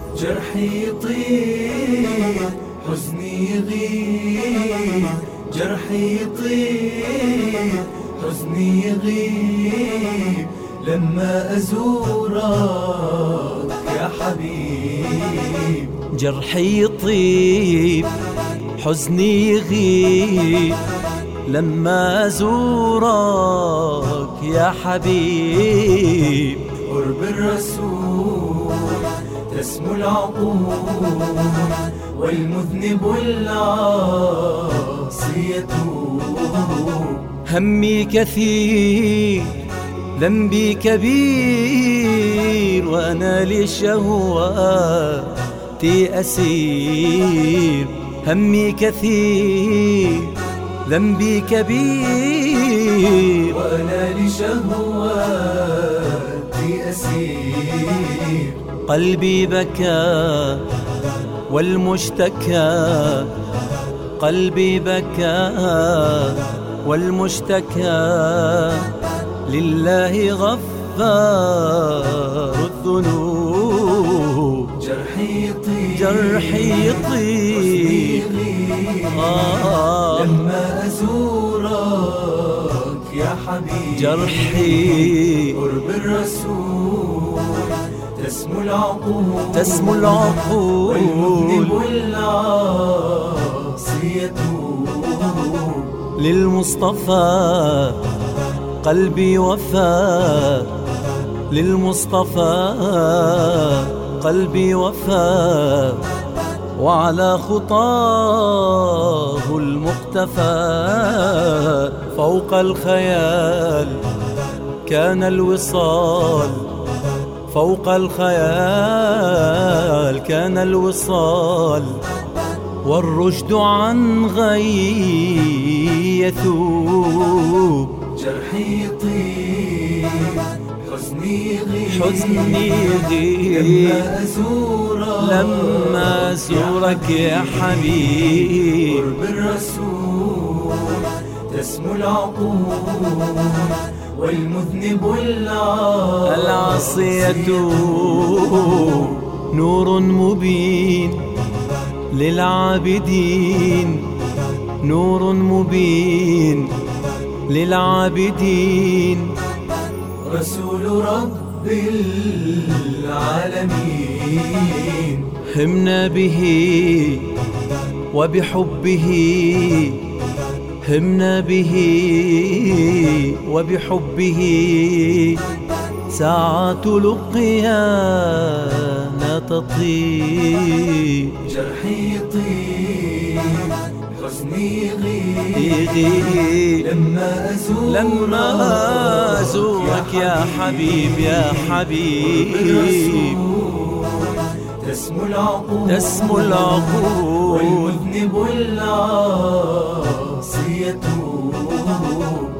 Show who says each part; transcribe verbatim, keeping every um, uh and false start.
Speaker 1: جرحي يطير حزني يغيب، جرحي يطير حزني يغيب لما أزورك يا حبيب.
Speaker 2: جرحي يطيب حزني يغيب لما أزورك يا حبيب.
Speaker 1: قرب الرسول تسمو العقول والمذنب العاصي يتوب.
Speaker 2: همي كثير ذنبي كبير وأنا لشهواتي أسير. همي كثير ذنبي كبير
Speaker 1: وأنا لشهواتي أسير.
Speaker 2: قلبي بكى والمشتكى، قلبي بكى والمشتكى لله غفار الذنوب.
Speaker 1: جرحي يطير
Speaker 2: جرحي يطير
Speaker 1: آه لما أزورك يا حبيب.
Speaker 2: جرحي
Speaker 1: قرب الرسول تسمو العقول
Speaker 2: تسمو العقول
Speaker 1: والمذنب العاصي يتوب.
Speaker 2: للمصطفى قلبي وفى، للمصطفى قلبي وفى وعلى خطاه المقتفى. فوق الخيال كان الوصال، فوق الخيال كان الوصال والرشد عن غي يثوب.
Speaker 1: جرحي يطير حزني يغيب،
Speaker 2: حزني يغيب
Speaker 1: لما أزورك
Speaker 2: لما أزورك يا حبيب.
Speaker 1: قرب الرسول تسمو العقول والمذنب
Speaker 2: العاصي يتوب. نور مبين للعابدين، نور مبين للعابدين.
Speaker 1: رسول رب العالمين
Speaker 2: همنا به وبحبه، همنا به وبحبه. ساعات لقيانا تطيب.
Speaker 1: جرحي يطير حزني
Speaker 2: يغيب
Speaker 1: لما أزورك
Speaker 2: لما أزورك يا حبيب يا حبيب.
Speaker 1: تسمو العقول
Speaker 2: تسمو العقول
Speaker 1: والمذنب العاصي يتوب.